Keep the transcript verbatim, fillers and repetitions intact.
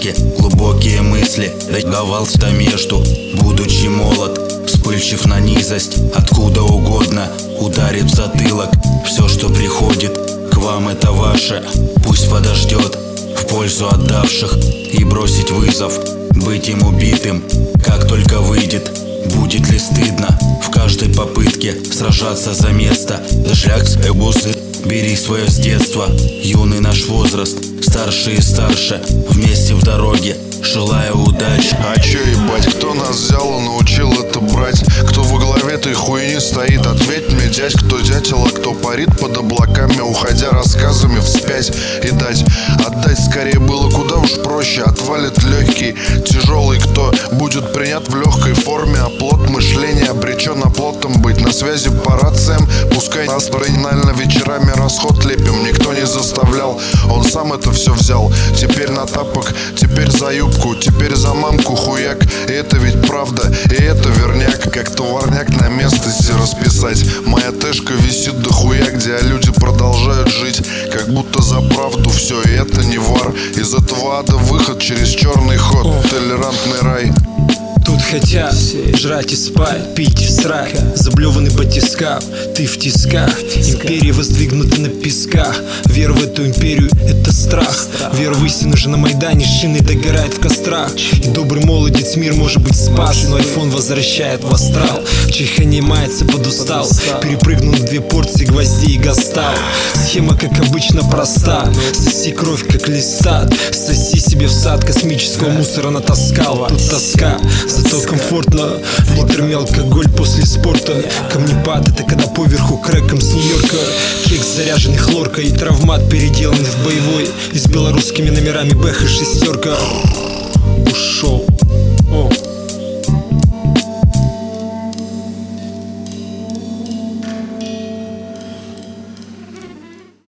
вспышки, глубокие мысли давался между. Будучи молод, вспыльчив на низость, откуда угодно ударит в затылок. Все, что приходит к вам, это ваше, пусть подождет, в пользу отдавших. И бросить вызов, быть им убитым, как только выйдет. Будет ли стыдно в каждой попытке сражаться за место? Дошляк эбусы, бери свое с детства, юный наш возраст, старше и старше, вместе в дороге, желаю удачи. А чё ебать, кто нас взял и научил это брать? Кто во главе этой хуйни стоит? Ответь мне, дядь, кто дятел, а кто парит под облаками, уходя рассказами вспять и дать. Отдать скорее было куда уж проще. Отвалит легкий, тяжелый, кто будет принят в легкой форме. А плод мышления обречен оплотом быть. На связи по рациям, пускай нас банально вечерами расход лепим. Никто не заставлял, он сам это все взял. Теперь на тапок, теперь за юбку, теперь за мамку хуяк. И это ведь правда, и это верняк. Как товарняк на место себе расписать. Моя тэшка висит до хуя, где люди продолжают жить, как будто за правду все, и это не вар. Из этого ада выход через черный ход, толерантный рай. Тут хотят жрать и спать, пить и срать, заблеванный батискаф, ты в тисках. Империя воздвигнута на песках. Вера в эту империю — это страх. Вера в истину же на Майдане шины догорает в кострах. И добрый молодец мир может быть спас, но айфон возвращает в астрал. Чиханье мается подустал, перепрыгнул на две порции гвоздей и гастал. Схема как обычно проста, соси кровь как листат, соси себе в сад космического мусора натаскал. Тут тоска, зато комфортно. Литр алкоголь после спорта. Камнепад — это когда поверху крэком с Нью-Йорка. Кекс заряженный хлоркой, травмат переделанный в боевой, и с белорусскими номерами бэха шестерка. Ушел.